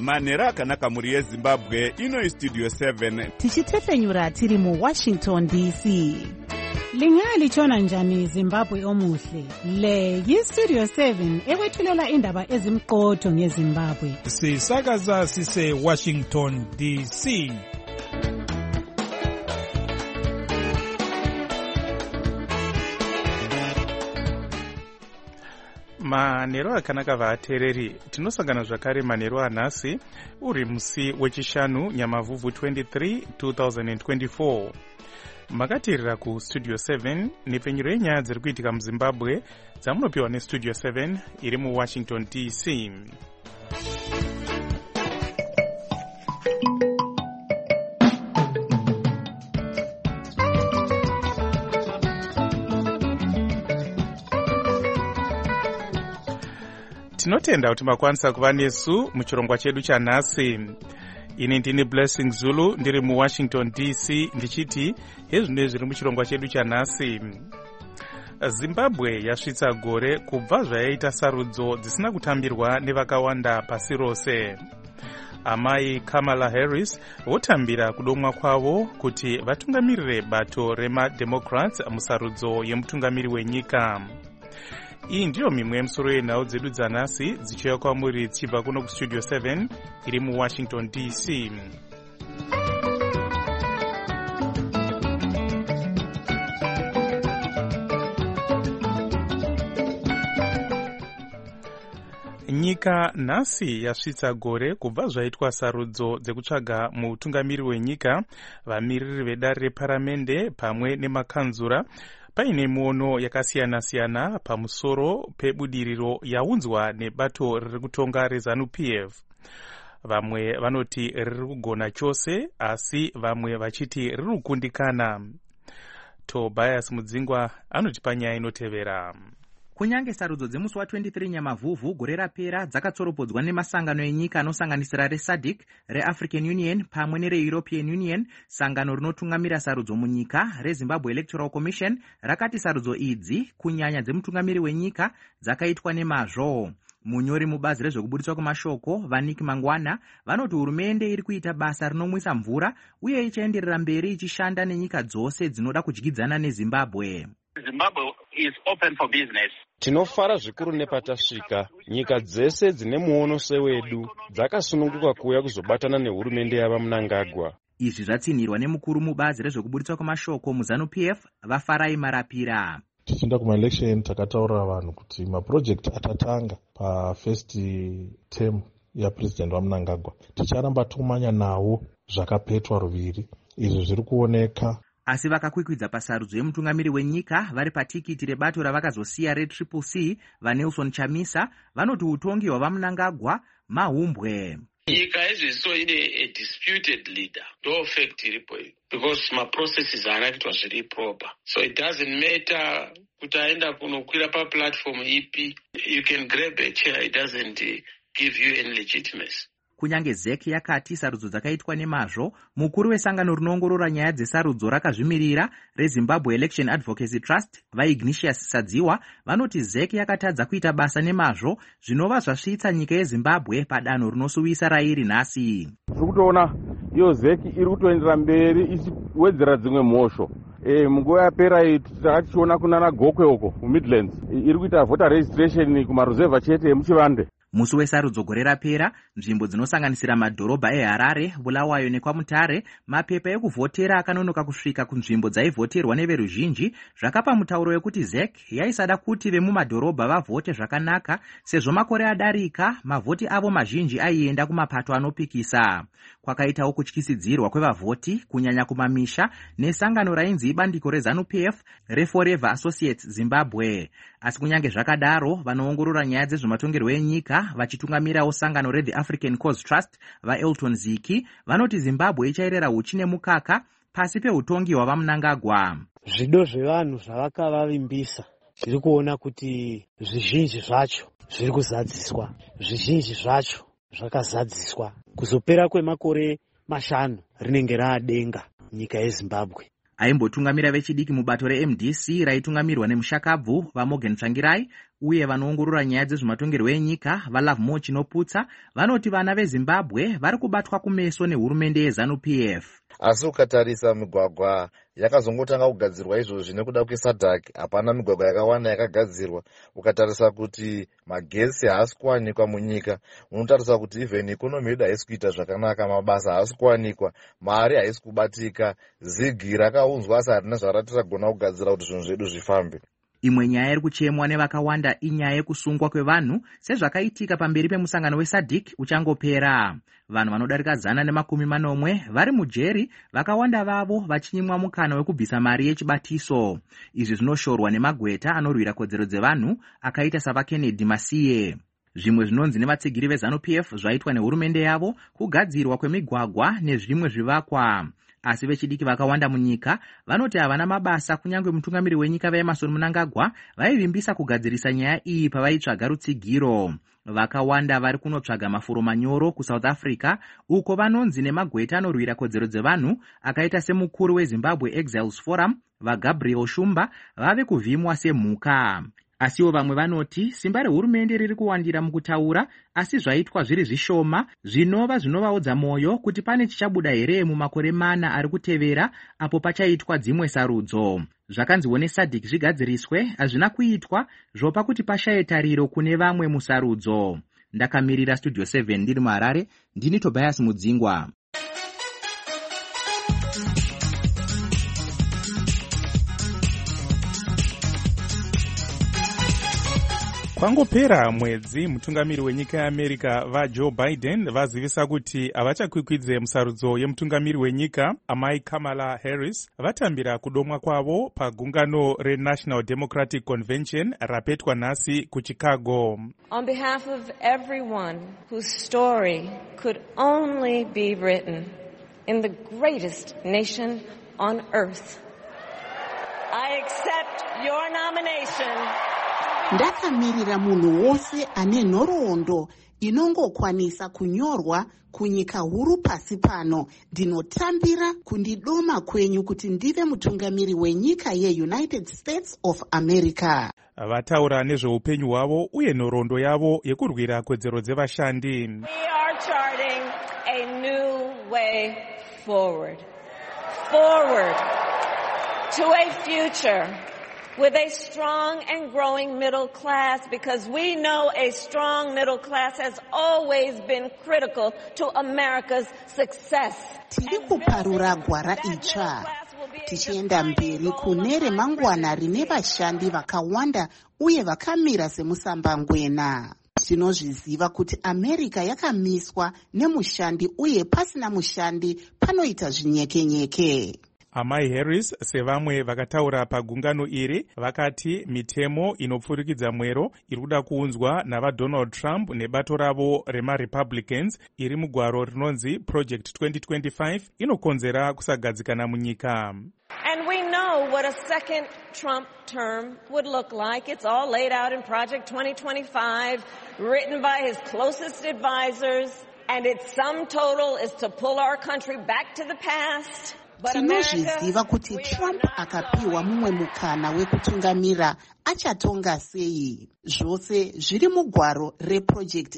manhero akanaka mhuri yezimbabwe. Ino istudio 7 tichitefenyura tiri muWashington DC. Lingalitshona njani Zimbabwe omuhle? Le yistudio 7 ekwethulela indaba ezimqotho ngeZimbabwe. Sisakaza sise Washington DC. Manhero akanaka vateereri, tinosangana zvakare manhero anhasi uri musi wechishanu Nyamavhuvhu 23 2024. Makateerera kustudio 7 nepfenyuro yenyaya dziri kuitika muZimbabwe dzamunopiwa nestudio 7 iri muWashington DC. Tinotenda kuti makwanisa kuva nesu muchirongwa chedu chanhasi. Ini ndini Blessing Zulu ndiri muWashington DC ndichiti hezvino zviri muchirongwa chedu chanhasi. Zimbabwe yasvitsa gore kubva zvayaita sarudzo dzisina kutambirwa nevakawanda pasi rose. Amai Kamala Harris votambira kudomwa kwavo kuti vatungamirire bato remademocrats musarudzo yemutungamiri wenyika. Iyi ndiyo mimwe yemusoro yenhau dzedu dzanhasi dzichiuya kwamuri dzichibva kuno kustudio 7 iri muWashington DC. Nyika nhasi yasvitsa gore kubva zvaitwa sarudzo dzekutsvaga mutungamiri wenyika, vamiriri vedare reparamende pamwe nemakanzura, paine miono yakasiyana-siyana pamusoro pebudiriro yaunzwa nebato riri kutonga reZANU-PF. Vamwe vanoti riri kugona chose, asi vamwe vachiti riri kukundikana. Tobias Mudzingwa anotipa nyaya inotevera. Kunyange sarudzo dzemusi wa23 Nyamavhuvhu gore rapera dzakatsoropodzwa nemasangano enyika anosanganisira reSADC, reAfrican Union pamwe nereEuropean Union, sangano rinotungamira sarudzo munyika reZimbabwe Electoral Commission rakati sarudzo idzi kunyanya dzemutungamiri wenyika dzakaitwa nemazvo. Munyori mubazi rezvekubudiswa kwemashoko Vaniki Mangwana vanoti hurumende iri kuita basa rinomwisa mvura uye ichaenderera mberi ichishanda nenyika dzose dzinoda kudyidzana neZimbabwe. Zimbabwe is open for business. Tinofara zvikuru nepatasvika. Nyika dzese dzine muono sewedu dzakasununguka kuuya kuzobatana nehurumende yavaMnangagwa. Izvi zvatsinhirwa nemukuru mubazi rezvekubudiswa kwemashoko muZANU-PF vaFarai Marapira. Tichienda kuma-election takataurira vanhu kuti mapurojekti atatanga pa-first term yaPresident vaMnangagwa ticharamba tomanya nawo zvakapetwa ruviri. Izvi zviri kuoneka. Asi vakakwikwidza pasarudzo yemutungamiri wenyika vari patikiti rebato ravakazosiya reCCC vaNelson Chamisa vanoti utongi hwavaMnangagwa mahumbwe. Nyika izviso ine a disputed leader. No fact iripo because my processes are kuitwa zviri proper. So it doesn't matter kuti aenda kunokwira paplatform ipi. You can grab a chair, it doesn't give you any legitimacy. Kunyange ZEC yakati sarudzo dzakaitwa nemazvo, mukuru wesangano rinoongorora nyaya dzesarudzo rakazvimirira reZimbabwe Election Advocacy Trust vaIgnatius Sadziwa vanoti ZEC yakatadza kuita basa nemazvo zvinova zvasvitsa nyika yeZimbabwe padanho rinosuwisa rairi nhasi. Tiri kutoona iyo ZEC iri kutoendera mberi ichiwedzera dzimwe mhosho. Munguva yapera takachiona kunana Gokwe uko kuMidlands iri kuita voter registration kumaruzevha chete emuchivande. Musi wesarudzo gore rapera, nzvimbo dzinosanganisira madhorobha eHarare, Bulawayo nekwaMutare, mapepa ekuvhotera akanonoka kusvika kunzvimbo dzaivhoterwa neveruzhinji, zvakapa mutauro wekuti ZEC yaisada kuti vemumadhorobha vavhote zvakanaka, sezvo makore adarika, mavhoti avo mazhinji aienda kumapato anopikisa. Kwakaitawo kutyisidzirwa kwevavhoti kunyanya kumamisha nesangano rainzi ibandiko reZANU-PF reForever Associates Zimbabwe. Asi kunyange zvakadaro, vanoongorora nyaya dzezvematongerwo enyika vachitungamirawo sangano reThe African Cause Trust vaElton Ziki vanoti Zimbabwe ichairera huchi nemukaka pasi peutongi hwavaMnangagwa. Zvido zvevanhu zvavakavavimbisa zviri kuona kuti zvizhinji zvacho zviri kuzadziswa, zvizhinji zvacho zvakazadziswa. Kuzopera kwemakore 5 rinenge raadenga nyika yeZimbabwe. Aimbotungamira vechidiki mubato reMDC raitungamirwa nemushakabvu vaMorgan Tsvangirai uye vanoongorora nyaya dzezvematongerwo enyika vaLovemore Chinoputsa vanoti vana veZimbabwe vari kubatwa kumeso nehurumende yeZANU-PF. Asi ukatarisa migwagwa yakazongotanga kugadzirwa izvozvi nekuda kweSADC, hapana migwagwa yakawanda yakagadzirwa. Ukatarisa kuti magesi haasi kuwanikwa munyika, unotarisa kuti even ikonomi yedu haisi kuita zvakanaka, mabasa haasi kuwanikwa, mari haisi kubatika, zigi rakaunzwa asi harina zvaratiragona kugadzira kuti zvinhu zvedu zvifambe. Imwe nyaya iri kuchemwa nevakawanda inyaya yekusungwa kwevanhu sezvakaitika pamberi pemusangano weSADC uchangopera. Vanhu vanodarika 140 vari mujeri, vakawanda vavo vachinyimwa mukana wekubvisa mari yechibatiso. Izvi zvinoshorwa nemagweta anorwira kodzero dzevanhu akaita savaKennedy Masiye. Zvimwe zvinonzi nevatsigiri veZANU-PF zvaitwa nehurumende yavo kugadzirwa kwemigwagwa nezvimwe zvivakwa. Asi vechidiki vakawanda munyika vanoti havana mabasa, kunyange mutungamiri wenyika vaEmmerson Mnangagwa vaivimbisa kugadzirisa nyaya iyi pavaitsvaga rutsigiro. Vakawanda vari kunotsvaga mafuro manyoro kuSouth Africa, uko vanonzi nemagweta anorwira kodzero dzevanhu akaita semukuru weZimbabwe Exiles Forum vaGabriel Shumba vave kuvhimwa semhuka. Asiwo vamwe vanoti simba rehurumende riri kuwandira mukutaura, asi zvaitwa zviri zvishoma, zvinovaudza mwoyo kuti pane chichabuda here mumakore 4 ari kutevera apo pachaitwa dzimwe sarudzo. Zvakanziwo neSADC zvigadziriswe hazvina kuitwa, zvopa kuti pashaye tariro kune vamwe musarudzo. Ndakamirira Studio 7 ndiri muHarare, ndini Tobias Mudzingwa. Kwangopera mwedzi, mutungamiri wenyika yeAmerica vaJoe Biden vazivisa kuti havachakwikwidze musarudzo yemutungamiri wenyika amai Kamala Harris vatambira kudomwa kwavo pagungano reNational Democratic Convention rapetwa nhasi kuChicago. On behalf of everyone whose story could only be written in the greatest nation on earth, I accept your nomination. Ndakamirira munhu wose ane nhoroondo inongokwanisa kunyorwa kunyika huru pasi pano. Ndinotambira kundidoma kwenyu kuti ndive mutungamiri wenyika yeUnited States of America. Vataura nezveupenyu hwavo uye nhoroondo yavo yekurwira kodzero dzevashandi. We are charting a new way forward to a future with a strong and growing middle class, because we know a strong middle class has always been critical to America's success. Tiri kuparura gwara itsva, tichienda mberi kune remangwana rine vashandi vakawanda uye vakamira semusambangwena. Tinozviziva kuti America yakamiswa nemushandi uye pasina mushandi panoita zvinyekenyeke. Amai Harris sevamwe vakataura pagungano iri vakati mitemo inopfurikidza mwero iri kuda kuunzwa navaDonald Trump nebato ravo remaRepublicans iri mugwaro rinonzi Project 2025 inokonzera kusagadzikana munyika. And we know what a second Trump term would look like. It's all laid out in Project 2025, written by his closest advisors, and its sum total is to pull our country back to the past. Tinozviziva kuti Trump akapiwa mumwe mukana wekutungamira achatonga sei. Zvose zviri mugwaro reProject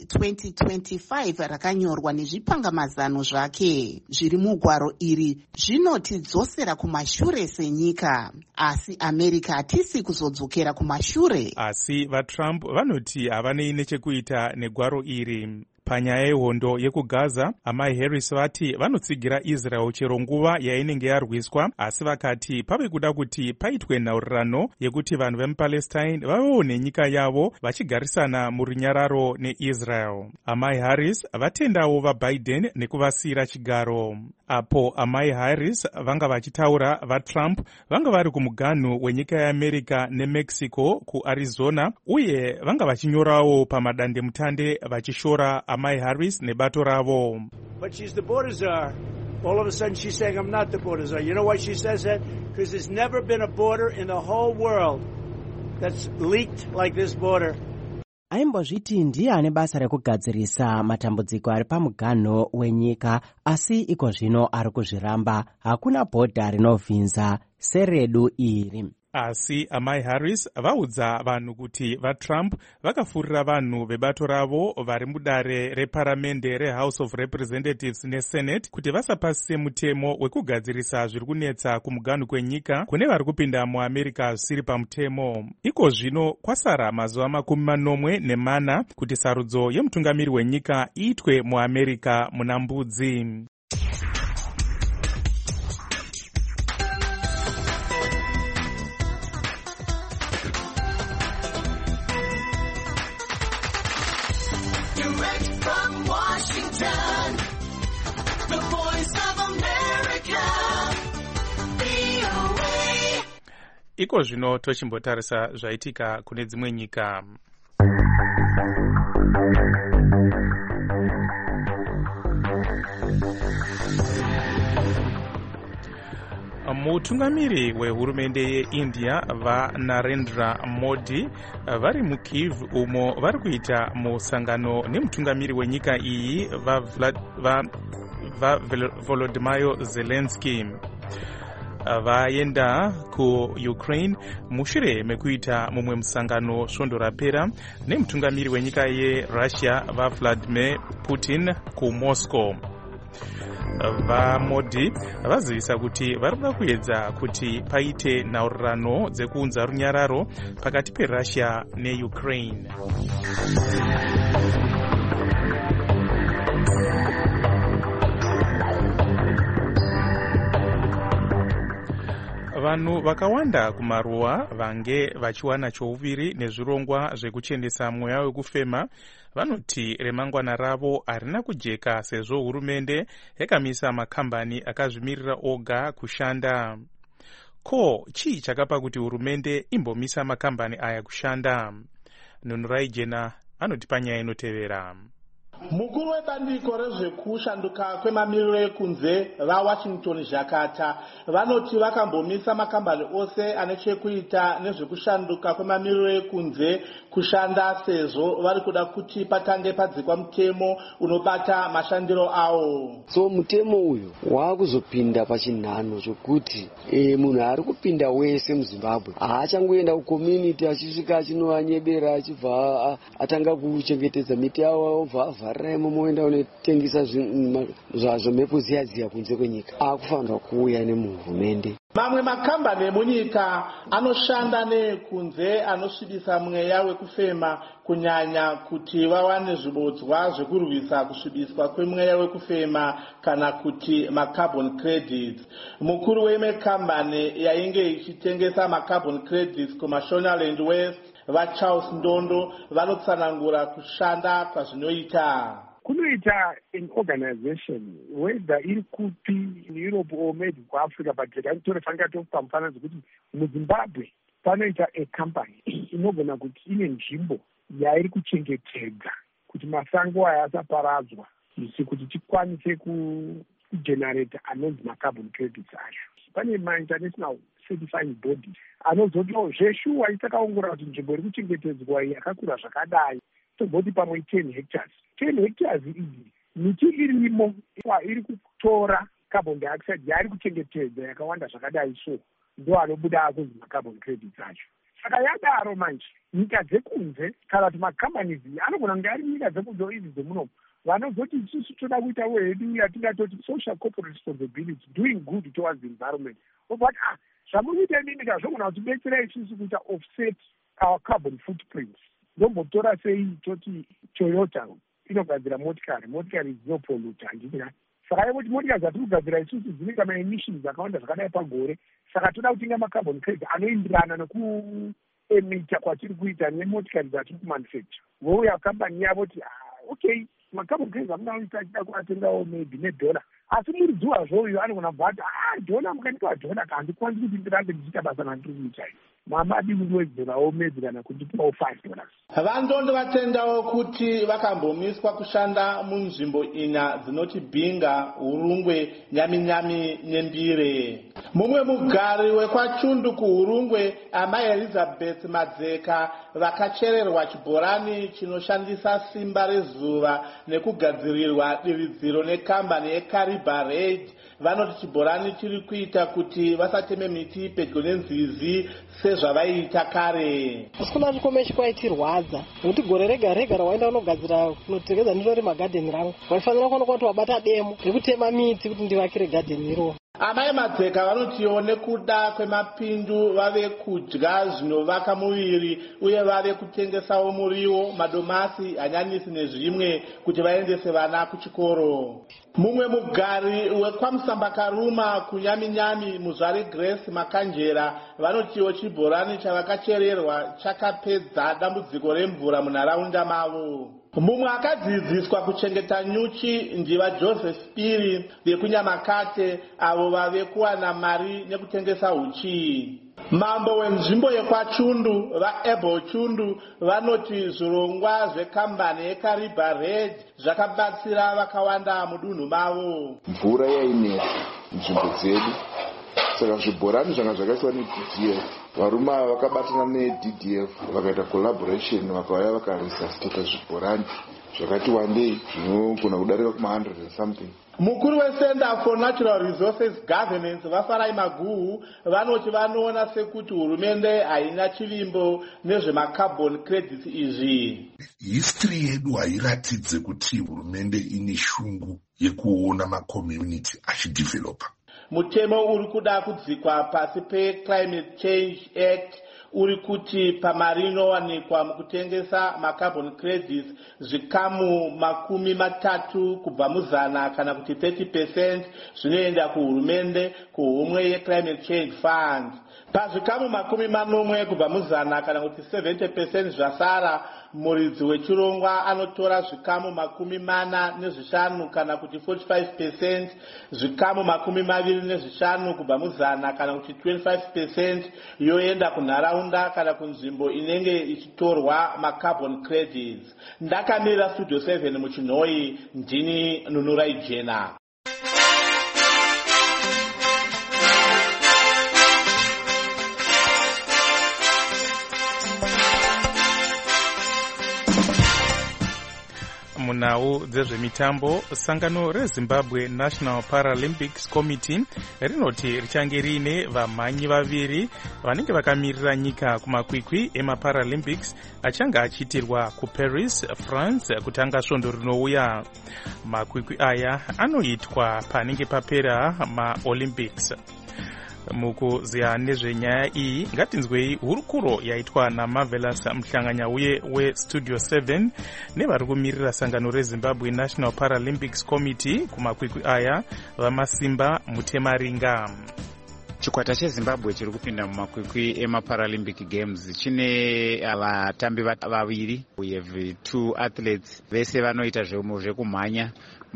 2025 rakanyorwa nezvipangamazano zvake. Zviri mugwaro iri zvinotidzosera kumashure senyika. Asi America hatisi kuzodzokera kumashure. Asi vaTrump vanoti havanei nechekuita negwaro iri. Panyaya yehondo yekuGaza, amai Harris vati vanotsigira Israel chero nguva yainenge yarwiswa, asi vakati pave kuda kuti paitwe nhaurirano yekuti vanhu vemuPalestine vavewo nenyika yavo vachigarisana murunyararo neIsrael. Amai Harris vatendawo vaBiden nekuvasiyira chigaro. Apo amai Harris vanga vachitaura, vaTrump vanga vari kumuganhu wenyika yeAmerica neMexico kuArizona, uye vanga vachinyorawo pamadandemutande vachishora amai Harris nebato ravo. But she's the border czar. All of a sudden she's saying I'm not the border czar. You know why she says that? Because there's never been a border in the whole world that's leaked like this border. Aimbozviti ndiye ane basa rekugadzirisa matambudziko ari pamuganho wenyika, asi iko zvino ari kuzviramba. Hakuna bhodha rinovhinza seredu iri. Asi amai Harris vaudza vanhu kuti vaTrump vakafurira vanhu vebato ravo vari mudare reparamende reHouse of Representatives neSenate kuti vasapasise mutemo wekugadzirisa zviri kunetsa kumuganhu kwenyika kune vari kupinda muAmerica zvisiri pamutemo. Iko zvino kwasara mazuva 40 kuti sarudzo yemutungamiri wenyika iitwe muAmerica muna mbudzi. Iko zvino tochimbotarisa zvaitika kune dzimwe nyika. Mutungamiri wehurumende yeIndia vaNarendra Modi vari muKyiv umo vari kuita musangano nemutungamiri wenyika iyi Volodymyr Zelensky. Vaenda kuUkraine mushure mekuita mumwe musangano svondo rapera nemutungamiri wenyika yeRussia Vladimir Putin kuMoscow. VaModi vazivisa kuti vari kuda kuedza kuti paite nhaurirano dzekuunza runyararo pakati peRussia neUkraine. Vanhu vakawanda kumaruwa vange vachiwana chouviri nezvirongwa zvekuchendesa mweya wekufema vanoti remangwana ravo harina kujeka sezvo hurumende yakamisa makambani akazvimirira oga kushanda. Ko chii chakapa kuti hurumende imbomisa makambani aya kushanda? Nunurai Jena anotipa nyaya inotevera. Mukuru webandiko rezvekushanduka kwemamiriro ekunze vaWashington Jakata vanoti vakambomisa makambani ose ane chekuita nezvekushanduka kwemamiriro ekunze kushanda sezvo vari kuda kuti patange padzikwa mutemo unobata mashandiro awo. So mutemo uyu wakuzopinda pachinhano chokuti munhu ari kupinda wese muZimbabwe haachangoenda kucommunity achisvika achinoanyebera achibva atanga kuchengetedza miti yavo obva avharira moenda unotengesa zvazvo mhepo ziya kunze kwenyika akufanirwa kuuya nemuhurumende. Mamwe makambani emunyika anoshanda nekunze anosvibisa mweya wekufema kunyanya kuti vawane zvibodzwa zvekurwisa kusvibiswa kwemweya wekufema kana kuti macarbon credits. Mukuru wemekambani yainge ichitengesa macarbon credits kuMashonaland West vaCharles Ndondo vanotsanangura kushanda kwazvinoita. Kunoita an organization whether iri kupi in Europe or maybe kuAfrica but ndinofanira tokupa mufananidzo kuti muZimbabwe panoita a company inogona kuti ine nzvimbo yairi kuchengetedza kuti masango aya asaparadzwa kuti tikwanise kugenerate anonzi macarbon credits acho. Pane ma-international certifying bodies anozotiwo zveshuwa isakaongorora kuti nzvimbo iri kuchengetedzwa yakakura zvakadai toboti pamwe 10 hectares. 10 hectares idzi miti irimo iri kutora carbon dioxide yairi kuchengetedza yakawanda zvakadai so ndo anobuda kunzi macarbon credits acho. Saka yadaro manje nyika dzekunze kana kuti macompanies anogona kunge ari nyika dzekunze idzi dzemunomu vanozoti isusu toda kuita wedu yatingatoti social corporate responsibility doing good towards the environment. But zvamunoita nini zvogona kutibetsera isusu kuita offset our carbon footprints. Ndombotora sei toti Toyota inogadzira motikari dzinopolluta handina. Saka kuti motikari dzatiri kugadzira isusu dzinoita ma-emissions akawanda zvakadai pagore. Saka toda kutenga macarbon credits anoenderana nekuemita kwatiri kuita nemotikari dzatiri kumanufacture. Vouya kambani yavo kuti okay macarbon credits amunaoita achida kuatengawo maybe $1. Asi muridziwa zvoyo anogona kubva ati $1 mukandipa $1 handikwanisi kuti ndirambe ndichiita basa randiri kuita iri. Mamadi kundiwedzerawo maybe kana kundipawo $5. Vandondo vatendawo kuti vakambomiswa kushanda munzvimbo ina dzinoti Bhinga, Hurungwe, Nyaminyami neMbire. Mumwe mugari wekwachundu kuHurungwe amai Elizabeth Madzeka vakachererwa chibhorani chinoshandisa simba rezuva nekugadzirirwa diridziro nekambani yeCariba Raid vanoti chibhorani chiri kuita kuti vasateme miti pedyo nenzizi sezvavaiita kare. asi kuna chikome chikwaitirwadza nekuti gore rega rega rawaenda unogadzira kunotekeza ndiro remagadheni rangu waifanira kuona kuti wabata demo rekutema miti kuti ndivakire gadheni iro. Amai Madzeka vanotiwo nekuda kwemapindu vave kudya zvinovaka muviri uye vave kutengesawo muriwo, madomasi, hanyanisi nezvimwe kuti vaendese vana kuchikoro. Mumwe mugari weKwamusamba Karuma kuNyaminyami muzvare Grace Makanjera vanotiwo chibhorani chavakachererwa chakapedza dambudziko remvura munharaunda mavo. Mumwe akadzidziswa kuchengeta nyuchi ndiva Joseph Piri vekuNyamakate avo vave kuwana mari nekutengesa uchi. Mambo wenzvimbo yekwachundu vaAble Chundu vanoti zvirongwa zvekambani yeKariba Red zvakabatsira vakawanda mudunhu mavo. Mvura yainetsa nzvimbo dzedu saka zvibhorani zvanga zvakaiswa neDDF. Varume ava vakabatana neDDF vakaita collaboration vakauya vakaresuscita zvibhorani zvakati wandei zvinogona kudarika kuma 100 and something. Mukuru weCenter for Natural Resources Governance vaFarai Maguhu vanoti vanoona sekuti hurumende haina chivimbo nezvemacarbon credits izvi. History yedu hairatidze kuti hurumende ine shungu yekuona macommunity achidevelopa. Mutemo uri kuda kudzikwa pasi peClimate Change Act uri kuti pamari inowanikwa mukutengesa macarbon credits zvikamu 30 kubva muzana kana kuti 30% zvinoenda kuhurumende kuhomwe yeClimate Change Fund. Pazvikamu 40 kubva muzana kana kuti 70% zvasara muridzi wechirongwa anotora zvikamu 45 kana kuti 45%, zvikamu 25 kubva muzana kana kuti 25% yoenda kunharaunda kana kunzvimbo inenge ichitorwa macarbon credits. Ndakamira Studio 7 muChinhoi, ndini Nunurai Jena. munhau dzezvemitambo, sangano reZimbabwe National Paralympics Committee rinoti richange riine vamhanyi vaviri vanenge vakamirira nyika kumakwikwi emaParalympics achange achiitirwa kuParis, France kutanga svondo rinouya. Makwikwi aya anoitwa panenge papera maOlympics. Mukuziya nezvenyaya iyi ngatinzwei hurukuro yaitwa naMarvelous Mhlanganyauye weStudio 7 nevari kumirira sangano reZimbabwe National Paralympics Committee kumakwikwi aya vaMasimba Mutemaringa. Chikwata cheZimbabwe chiri kupinda mumakwikwi emaParalympic Games chine vatambi vaviri. We have 2 athletes vese vanoita zvekumhanya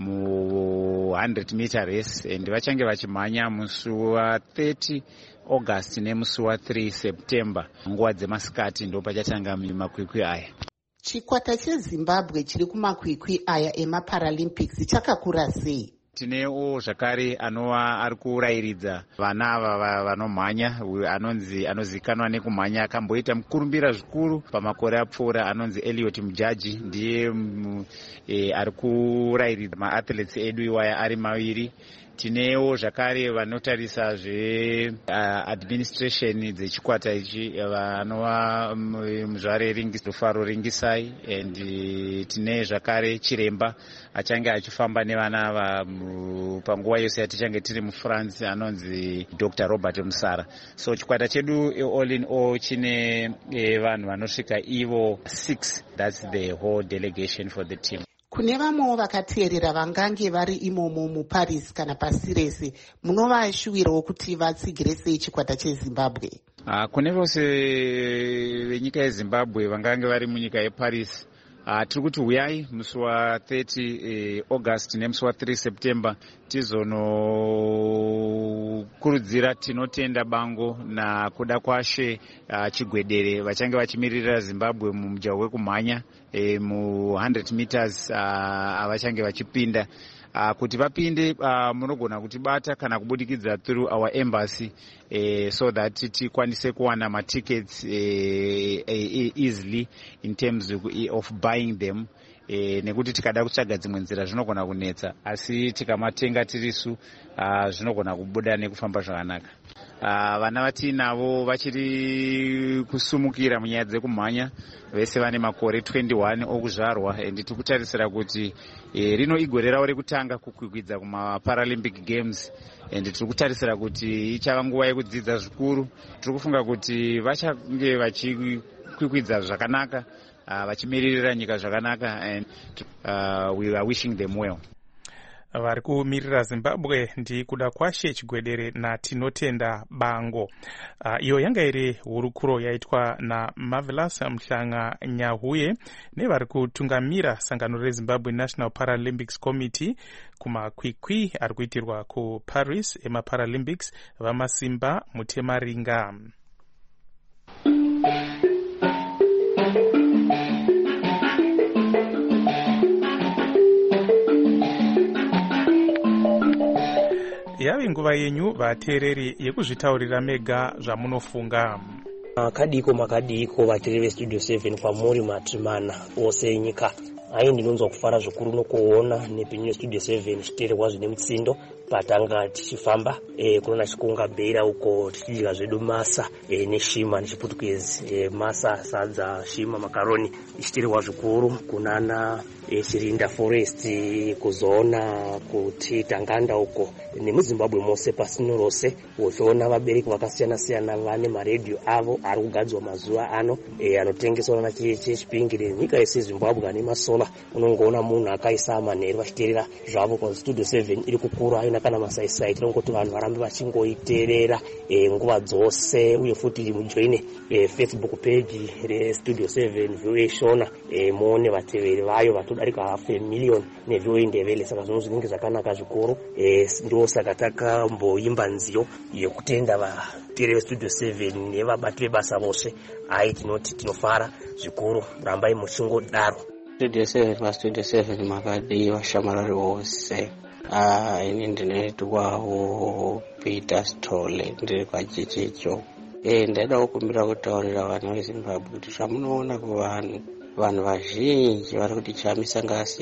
mu 100 meter race and vachange vachimhanya musi wa30 August nemusi wa3 September nguva dzemasikati ndo pachatanga makwikwi aya. Chikwata cheZimbabwe chiri kumakwikwi aya emaParalympics chakakura sei? Tinewo zvakare anova ari kurairidza vana ava vanomhanya anozikanwa nekumhanya akamboita mukurumbira zvikuru pamakore apfuura anonzi Elliot Mujaji ndiye ari kurairidza maathletes edu iwaya ari maviri. Tinewo zvakare vanotarisa administration dzechikwata ichi vanova muzvare Rufaro Ringisai and tine zvakare chiremba achange achifamba nevana ava panguva yose yatichange tiri muFrance anonzi Dr. Robert Musara. So chikwata chedu all in all chine vanhu vanosvika ivo 6. That's the whole delegation for the team. Kune vamwewo vakateerera vangange vari imomo muParis kana pasi rese, munovashuwirawo kuti vatsigire sei chikwata cheZimbabwe? Kune vose venyika yeZimbabwe vangange vari munyika yeParis, tiri kuti uyai musi wa30 August nemusi wa3 September tizonokurudzira tinotenda bango na kuda kwashe Chigwedere vachange vachimirira Zimbabwe mumujaho wekumhanya mu 100 meters avachange vachipinda. Kuti vapinde munogona kutibata kana kubudikidza through our embassy so that tikwanise kuwana matickets easily in terms of buying them nekuti tikada kutsvaga dzimwe nzira zvinogona kunetsa, asi tikamatenga tirisu zvinogona kubuda nekufamba zvakanaka. Vana vatinavo vachiri kusumukira munyaya dzekumhanya, vese vane makore 21 okuzvarwa, and tikutarisira kuti rino igore ravo rekutanga kukwikwidza kumaParalympic Games, and tiri kutarisira kuti ichava nguva yekudzidza zvikuru. Tiri kufunga kuti vachange vachikwikwidza zvakanaka, vachimiririra nyika zvakanaka, and we are wishing them well. Vari kumirira Zimbabwe ndi kuda kwashe Chigwedere naTinotenda Bango. Iyo yanga iri hurukuro yaitwa na Marvelous Mhlanga Nyahuye nevari kutungamira sangano reZimbabwe National Paralympics Committee kumakwikwi ari kuitirwa kuParis emaParalympics vamasimba Mutemaringa. Yave nguva yenyu vateereri yekuzvitaurira mega zvamunofunga. Makadiko vateereri veStudio 7 kwamuri matrimana ose enyika. Ai ndinonzwa kufara zvikuru nokuona nepinyo Studio 7 chiteerwa zvine mutsindo patanga tichifamba kunona chikungabhera uko tichidya zvedu masa neshima nechiputukezi, masa, sadza, shima, makaroni, ichiteerwa zvikuru kunana Chirinda Forest, kuzoona kuti Tanganda uko nemuZimbabwe mose pasino rose, uchiona vabereki vakasiyana-siyana vane maredhiyo avo ari kugadzwa mazuva ano anotengeswa nachechipingire nyika yese Zimbabwe ane masola. Unongoona munhu akaisa manheru vachiteerera zvavo kwa Studio 7 iri kukura aina kana masaisai. Tinongoti vanhu varambe vachingoiteerera nguva dzose, uye futi mujoine Facebook page reStudio 7 VOA Shona muone vateveri vayo vatodarika 500,000 neVOA Ndebele. Saka zvinhu zvinenge zvakanaka zvikuru, ndo saka takamboimba nziyo yekutenda vateereri veStudio 7 nevabati vebasa vose. Ai tinoti tinofara zvikuru, rambai muchingodaro. Studio 7 makadiwa shamarari wose. Ini ndinoitwawo Peter Stole, ndiri kwachichicho. Ndaida kukumbira kutaurira vanhu veZimbabwe kuti zvamunoona kuvanhu vazhinji vari kuti chamisa ngasi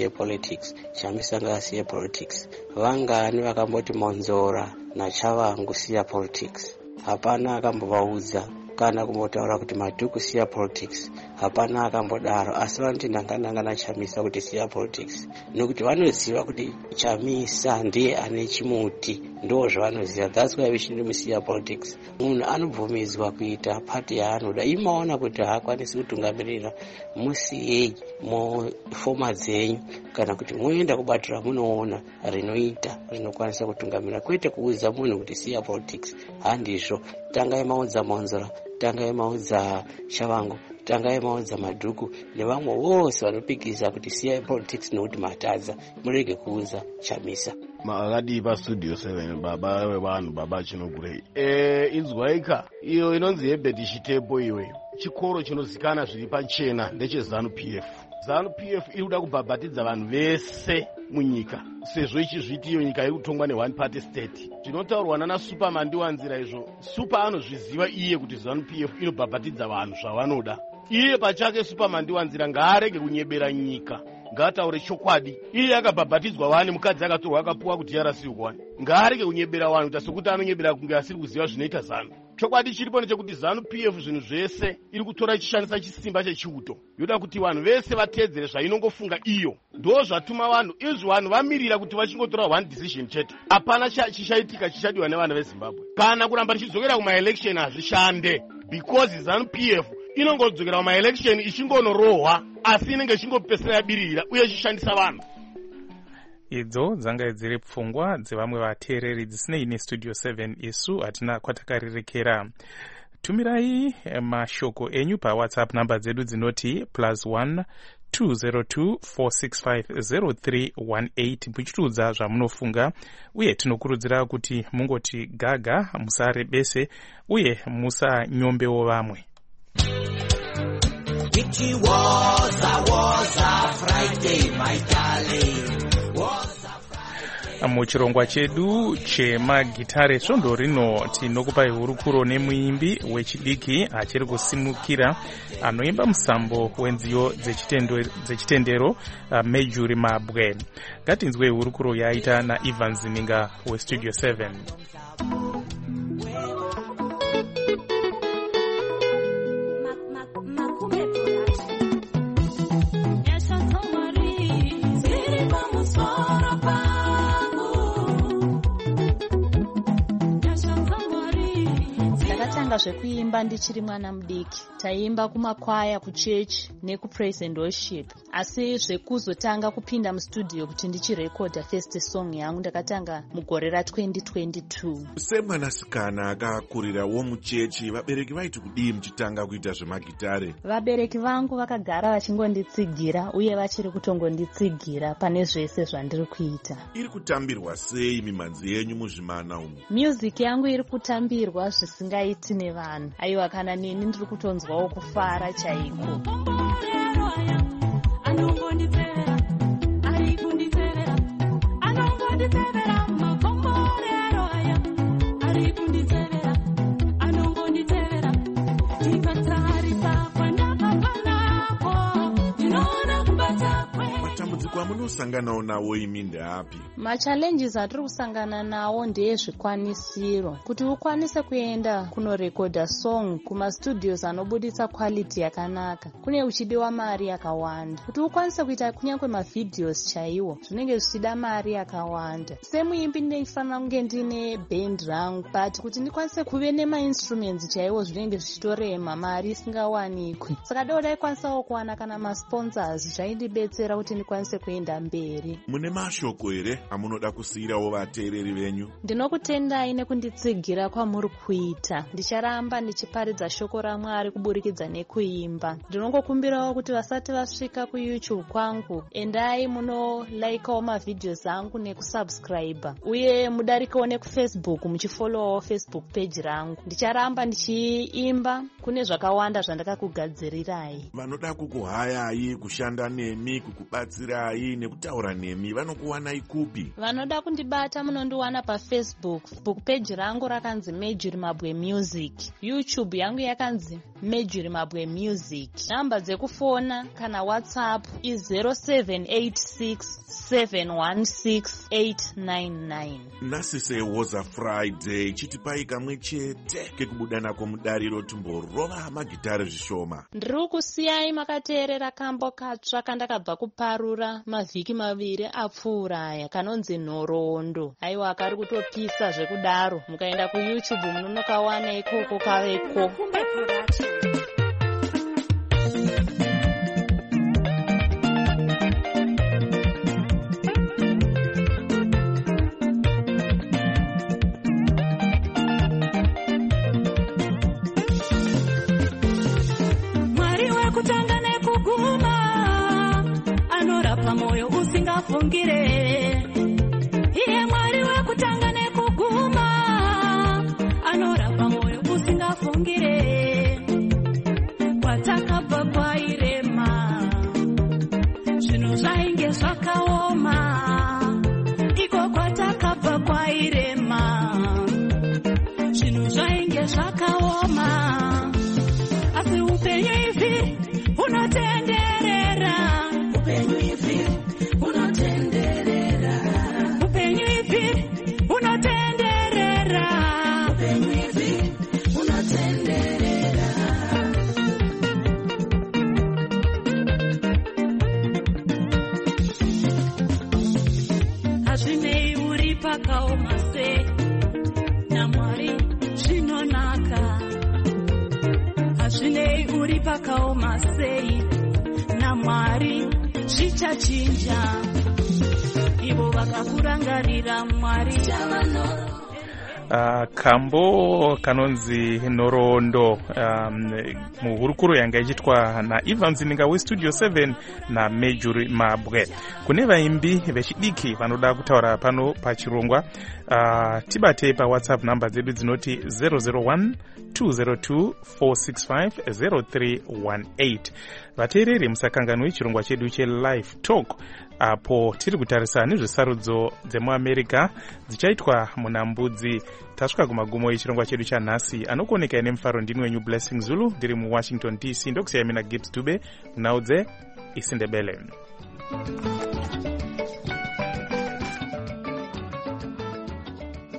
yepolitics, vangani vakamboti Monzora naChavangu siya politics, hapana akambovaudza kana kumbotaura kuti Madhuku siya politics, hapana akambodaro, asi vanoti ndanganangana Chamisa kuti siya politics, nokuti vanoziva kuti Chamisa ndiye ane chimuti, ndo zvavanoziva. That's why we should siya politics. Munhu anobvumidzwa kuita pati yaanoda. Imaona kuti haakwanisi kutungamirira, musiyei mufoma dzenyu, kana kuti muenda kubatira munoona rinokwanisa kutungamira, kwete kuudza munhu kuti siya politics. Handizvo. Tangai maudza Monzora, tangai maudza Chavangu, tangai maudza Madhuku nevamwe vose vanopikisa kuti siya politics nokuti matadza, murege kuudza Chamisa. Makadi paStudio 7 baba wevanhu, baba chinogurei. Inzwaika iyo inonzi Herbert Chitepo iwe. Chikoro chinozikana zviri pachena ndecheZANU-PF. ZANU-PF iri kuda kubhabhatidza vanhu vese munyika, sezvo ichizviti iyo nyika iri kutongwa ne1 party state. Zvinotaurwa nana Superman ndiwanzira izvo. Super anozviziva iye kuti ZANU-PF inobhabhatidza vanhu zvavanoda. Iye pachake Superman ndiwanzira ngaarege kunyebera nyika, ngataure chokwadi. Iye akabhabhatidzwa wani, mukadzi akatorwa akapuwa kuti yarasiwe wani. Ngaarege kunyebera vanhu kuti sokuti anonyebera kunge asiri kuziva zvinoita ZANU. Chokwadi chiripo nechekuti ZANU-PF zvinhu zvese iri kutora ichishandisa chisimba chechiuto. Yoda kuti vanhu vese vateedzere zvainongofunga iyo. Ndo zvatuma vanhu izvi vanhu vamirira kuti vachingotora one decision chete. Hapana chichaitika chichadiwa nevanhu veZimbabwe. Kana kuramba tichidzokera kuma-election hazvishande, because ZANU-PF inongodzokera kuma-election ichingonorohwa, asi inenge ichingopesera yabiririra uye ichishandisa vanhu. Idzo dzanga dziri pfungwa dzevamwe vateereri dzisinei neStudio 7 isu hatina kwatakarirekera. Tumirai mashoko enyu paWhatsApp namba dzedu dzinoti +1 202 465 0318 muchitiudza zvamunofunga, uye tinokurudzira kuti mungoti gaga, musarebese uye musanyombewo vamwe. It was a Friday, my darling. Muchirongwa chedu chemagitare svondo rino tinokupai hurukuro nemuimbi wechidiki achiri kusimukira anoimba musambo wenziyo dzechitendero Mejuri Mabwe. Ngatinzwe hurukuro yaita naIvan Zininga weStudio 7. Zvekuimba ndichiri mwana mudiki taimba kumakwaya kuchechi nekupraise and worship, asi zvekuzotanga kupinda mustudio kuti ndichirekodha first song yangu ndakatanga mugore ra2022. Semwanasikana akakurirawo muchechi, vabereki vaiti kudii muchitanga kuita zvemagitare? Vabereki vangu vakagara vachingonditsigira uye vachiri kutongonditsigira pane zvese zvandiri kuita. Iri kutambirwa sei mimhanzi yenyu muzvimana umu? Music yangu iri kutambirwa zvisingaiti nevanhu. Aiwa, kana neni ndiri kutonzwawo kufara chaiko. Munosanganawo nawo imi ndeapi? Machallenges atiri kusangana nawo ndezvikwanisiro. Kuti ukwanise kuenda kunorekodha song kumastudios anobudisa quality yakanaka, kune uchidiwa mari yakawanda. Kuti ukwanise kuita kunyange mavideos chaiwo zvinenge zvichida mari yakawanda. Semuimbi ndinofanira kunge ndine band rangu, but kuti ndikwanise kuve nemainstruments chaiwo zvinenge zvichitorema, mari isingawanikwi. Saka daikwanisa kuwana kana masponsors zvaindibetsera kuti ndikwanise kuenda mberi. Mune mashoko here amunoda kusiyirawo vateereri venyu? Ndinokutendai nekunditsigira kwamuri kuita. Ndicharamba ndichiparidza shoko raMwari kuburikidza nekuimba. Ndinongokumbirawo kuti vasati vasvika kuYouTube kwangu, endai munolikewo mavideos angu nekusubscribe, uye mudarikewo nekuFacebook muchifollowawo Facebook page rangu. Ndicharamba ndichiimba, kune zvakawanda zvandakakugadzirirai. Vanoda kukuhayai, kushanda nemi, kukubatsirai nekutaura nemi, vanokuwanai kupi? Vanoda kundibata munondiwana paFacebook. Facebook page rangu rakanzi Mejuri Mabwe Music. YouTube yangu yakanzi Mejuri Mabwe Music. Namba dzekufona kana WhatsApp is 0786716899. Nasise woza Friday chitipai kamwe chete kekubuda nako mudariro tumborova magitare zvishoma. Ndiri kusiyai makateerera kambo katsva kandakabva kuparura mavhiki 2 apfuuraya kanonzi Nhorondo. Aiwa, kari kutopisa zvekudaro. Mukaenda kuYouTube munokawana ikoko kaveko. Mwari wekutanga nekuguma anorapa moyo usingafungire. Iye Mwari wekutanga nekuguma anorapa moyo usingafungire. Kwatakabva kwairema zvinhu zvainge zvakaoma, iko kwatakabva kwairema zvinhu zvainge zvakaoma. Asi upenyu izvi unotenderera, upenyu izvi unotenderera, upenyu izvi unotenderera, upenyu izvi unotenderera. Hazvinei uri pakaoma sei, naMwari zvinonaka. Hazvinei uri pakaoma sei, naMwari zvichachinja. Ivo vakakurangarira Mwari chavano. Kambo kanonzi Nhorondo, muhurukuro yanga ichitwa naIvan Zininga weStudio 7 naMejuri Mabwe. Kune vaimbi vechidiki vanoda kutaura pano pachirongwa, tibate paWhatsApp namba dzedu dzinoti 001 202-465-0318. vateereri musakanganwe chirongwa chedu chelive talk apo tiri kutarisa nezvesarudzo dzemuamerica dzichaitwa muna Mbudzi. tasvika kumagumo echirongwa chedu chanhasi. anokuoneka ine mufaro ndini wenyu Blessing Zulu ndiri muWashington DC. ndokusiyai mina Gibbs Dube nhau dzeIsindebele.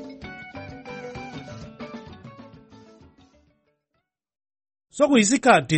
sokuyisikhathi